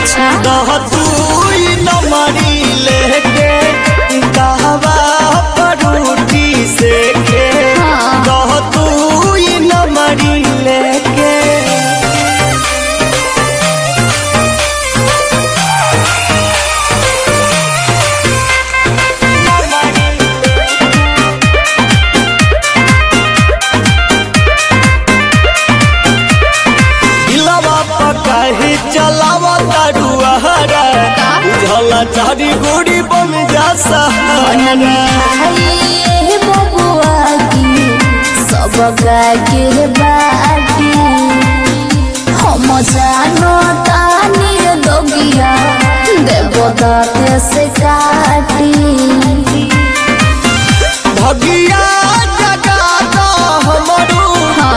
अच्छा दहतुई नमरी लेके कहवा परूटी से के दहतुई नमरी लेके चलावा तारुआरा उझला चारी गोड़ी बन जा सहारा बबुआ की सब के बाटी हम जानो तानी दोगिया देवदाते से काटी भगिया जगा दो हमरू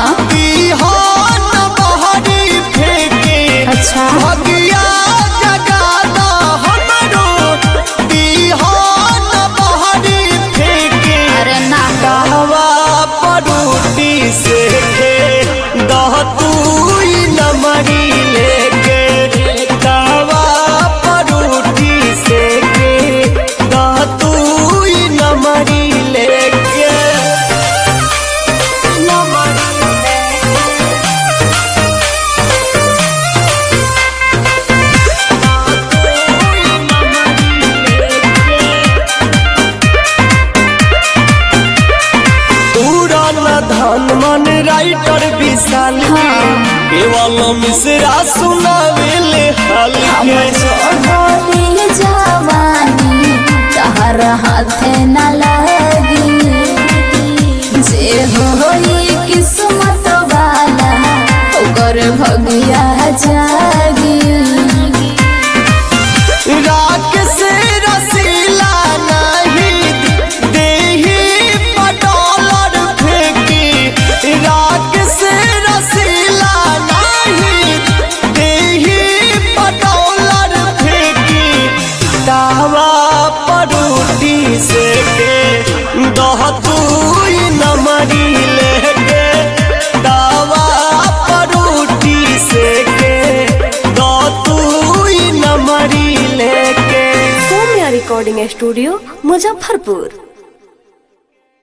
अच्छा भगिया जगा दो हमरो बिहान बहरी फेंके अरे ना कहवा परूटी से के दहतुई नमरी लेके कहवा परूटी से के दहतुई नमरी लेके धन मन राइटर विशाल केवल मिश्रा सुनावेले हाल के जवानी तहर हाथे न लगी जे होई किस्मत वाला ओकर भगिया जागी राख से रसीला नहीं देही पटोलर फेंकी राख से रसीला नहीं देही पटोलर फेंकी दावा परूटी से के दहतुई नमरी लेके दावा परूटी से के दहतुई नमरी लेके सौम्या रिकॉर्डिंग स्टूडियो मुजफ्फरपुर।